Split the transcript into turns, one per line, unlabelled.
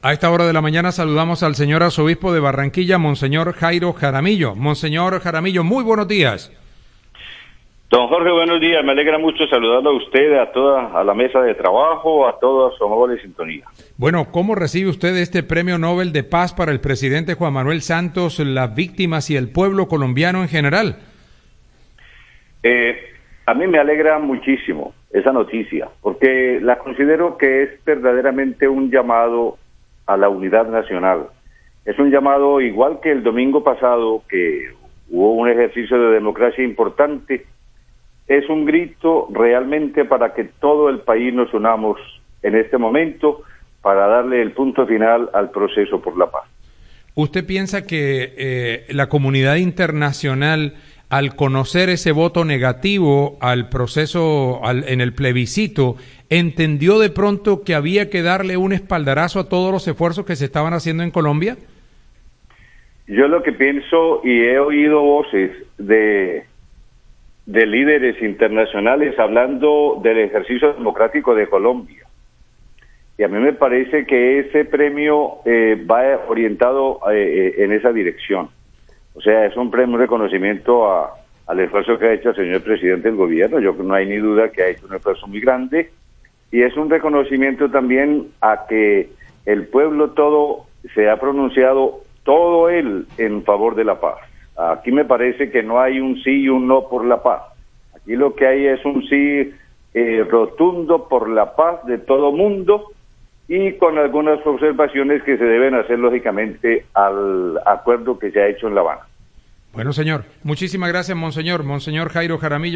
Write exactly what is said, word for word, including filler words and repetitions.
A esta hora de la mañana saludamos al señor arzobispo de Barranquilla, Monseñor Jairo Jaramillo. Monseñor Jaramillo, muy buenos días.
Don Jorge, buenos días. Me alegra mucho saludarlo a usted, a toda a la mesa de trabajo, a toda su amable sintonía.
Bueno, ¿cómo recibe usted este premio Nobel de Paz para el presidente Juan Manuel Santos, las víctimas y el pueblo colombiano en general?
Eh, a mí me alegra muchísimo esa noticia, porque la considero que es verdaderamente un llamado a la unidad nacional. Es un llamado igual que el domingo pasado, que hubo un ejercicio de democracia importante. Es un grito realmente para que todo el país nos unamos en este momento para darle el punto final al proceso por la paz.
¿Usted piensa que eh, la comunidad internacional, al conocer ese voto negativo al proceso, al, en el plebiscito, entendió de pronto que había que darle un espaldarazo a todos los esfuerzos que se estaban haciendo en Colombia?
Yo lo que pienso, y he oído voces de, de líderes internacionales hablando del ejercicio democrático de Colombia, y a mí me parece que ese premio eh, va orientado eh, en esa dirección. O sea, es un premio, un reconocimiento a, al esfuerzo que ha hecho el señor presidente del gobierno. Yo no hay ni duda que ha hecho un esfuerzo muy grande, y es un reconocimiento también a que el pueblo todo se ha pronunciado, todo él, en favor de la paz. Aquí me parece que no hay un sí y un no por la paz. Aquí lo que hay es un sí eh, rotundo por la paz de todo mundo, y con algunas observaciones que se deben hacer lógicamente al acuerdo que se ha hecho en La Habana.
Bueno, señor, muchísimas gracias, monseñor. Monseñor Jairo Jaramillo.